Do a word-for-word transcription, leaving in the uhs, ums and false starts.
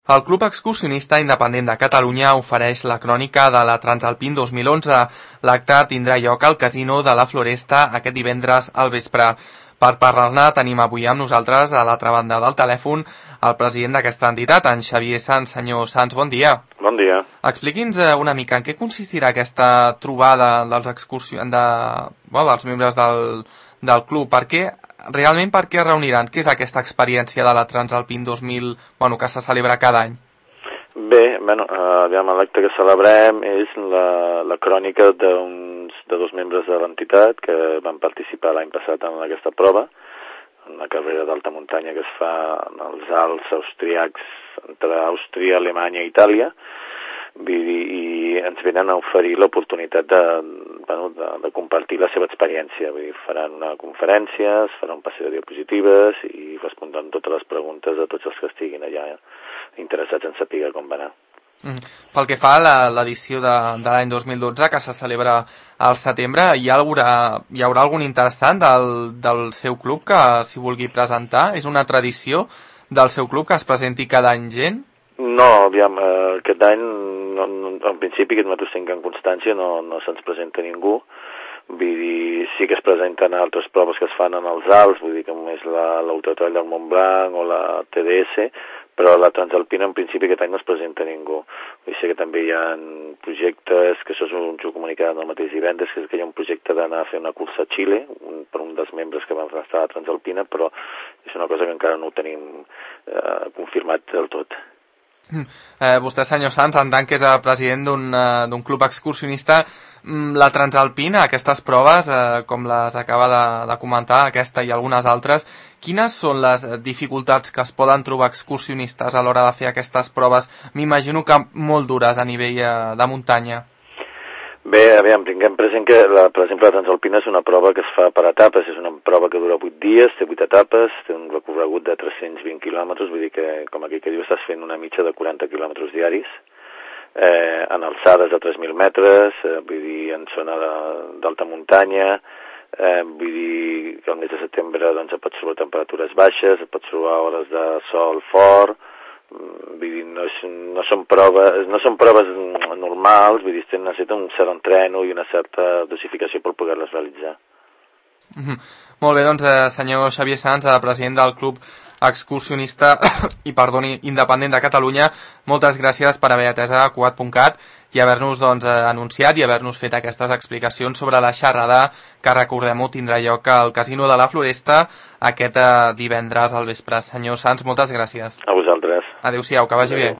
El Club Excursionista Independent de Catalunya ofereix la crònica de la Transalpine dos mil onze. L'acte tindrà lloc al Casino de la Floresta aquest divendres al vespre. Per parlar-ne tenim avui amb nosaltres, a l'altra banda del telèfon, el president d'aquesta entitat, en Xavier Sans. Senyor Sans, bon dia. Bon dia. Expliqui'ns una mica en què consistirà aquesta trobada dels excursions, de, bueno, dels membres del, del club. Per què, realment per què es reuniran? Què és aquesta experiència de la Transalpine dos mil, bueno, que se celebra cada any? Bé, bueno, eh, l'acte que celebrem és la, la crònica d'uns de dos membres de l'entitat que van participar l'any passat en aquesta prova, una carrera d'alta muntanya que es fa en els Alps austríacs entre Àustria, Alemanya i Itàlia, i ens venen a oferir l'oportunitat de, bueno, de, de compartir la seva experiència. Vull dir, faran una conferència, es farà un passeig de diapositives i respondran totes les preguntes de tots els que estiguin allà interessats en saber com va anar. Mm. Pel que fa a l'edició de, de l'any dos mil dotze, que se celebra al setembre, hi haurà, hi haurà algun interessant del, del seu club que s'hi vulgui presentar? És una tradició del seu club que es presenti cada any gent? No, aviam, eh, aquest any, no, no, en principi, que nosaltres tinguem constància, no, no se'ns presenta ningú. Vull dir, sí que es presenten altres proves que es fan en els Alps, vull dir, com és l'Autotrall del Montblanc o la T D S, però la Transalpina, en principi, aquest any no es presenta ningú. Vull dir que també hi ha projectes, que això és un joc comunicat el mateix divendres, que és que hi ha un projecte d'anar a fer una cursa a Xile, un, per un dels membres que van estar a la Transalpina, però és una cosa que encara no ho tenim eh, confirmat del tot. Eh, vostè, senyor Sans, en tant que és el president d'un uh, club excursionista, la Transalpina, aquestes proves, eh, com les acaba de, de comentar, aquesta i algunes altres, quines són les dificultats que es poden trobar excursionistes a l'hora de fer aquestes proves? M'imagino que molt dures a nivell eh, de muntanya. Bé, aviam, tinguem present que, la, per exemple, la Transalpina és una prova que es fa per etapes, és una prova que dura vuit dies, té vuit etapes, té un recorregut de tres-cents vint quilòmetres, vull dir que, com aquí que diu, estàs fent una mitja de quaranta quilòmetres diaris, eh, en alçades de tres mil metres, eh, vull dir, en zona d'alta muntanya, eh, vull dir que al mes de setembre doncs, et pots trobar temperatures baixes, et pots trobar hores de sol fort, vull dir, no, és, no són proves no són proves normals, vull dir, necessiten un cert entreno i una certa dosificació per poder-les realitzar. Mm-hmm. Molt bé, doncs, eh, senyor Xavier Sans, eh, president del Club Excursionista i perdoni, Independent de Catalunya, moltes gràcies per haver atès a Cugat punt cat i haver-nos doncs, anunciat i haver-nos fet aquestes explicacions sobre la xerrada que, recordem-ho, tindrà lloc al Casino de la Floresta aquest eh, divendres al vespre. Senyor Sans, moltes gràcies. A vosaltres. Adéu-siau, que vagi bé.